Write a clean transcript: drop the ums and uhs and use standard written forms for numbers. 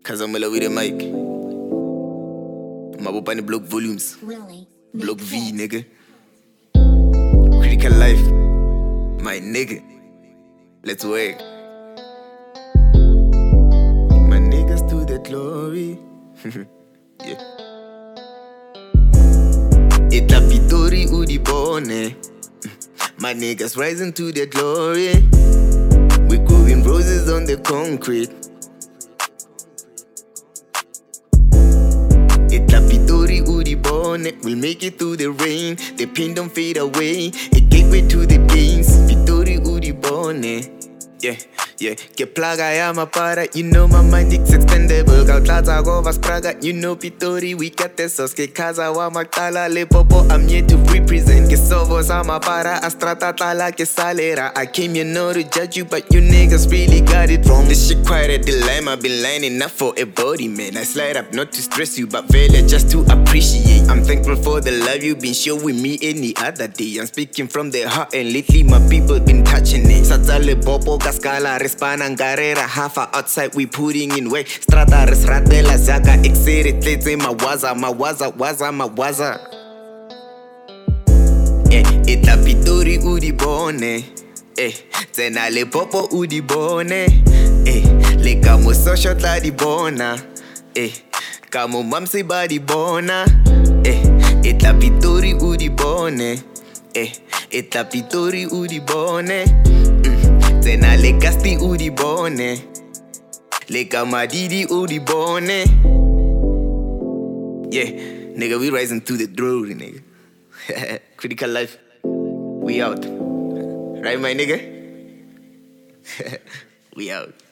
Cause I'm with the mic. My op aan de block volumes. Block V, nigga. Critical life. My nigga. Let's work. My niggas to the glory. Yeah. Eta pitori udi bone. My niggas rising to the glory. We growing roses on the concrete. Eta pitori udi bone. We'll make it through the rain. The pain don't fade away. A gateway to the gains. Pitori udi bone. Yeah, yeah, que plaga ya para. You know my mind is extendable. Gautlata go vas praga. You know Pitori, we got the sauce. Que casa wa magtala le popo. I'm here to represent. Que sovos ama para. Astrata tala que salera. I came here not to judge you, but you niggas really got it wrong. This shit quite a dilemma. Been lining up for a body, man. I slide up not to stress you, but failure just to appreciate. I'm thankful for the love you've been showing me any other day. I'm speaking from the heart, and lately my people been touching it. Satale popo. Cascala, respanan carrera, half outside we putting in work. Strata resratela zaka, exere tletse mawaza. Eta pitori udi bone. Tsena le popo udi bone. Le kamo social tla di bona. Kamo mamsi badi bona. Eta pitori udi bone. Eta pitori udi bone. Tsena le casti udi bone. Le kamadidi udi bone. Yeah, nigga, we rising to the glory, nigga. Critical life, we out. Right, my nigga? We out.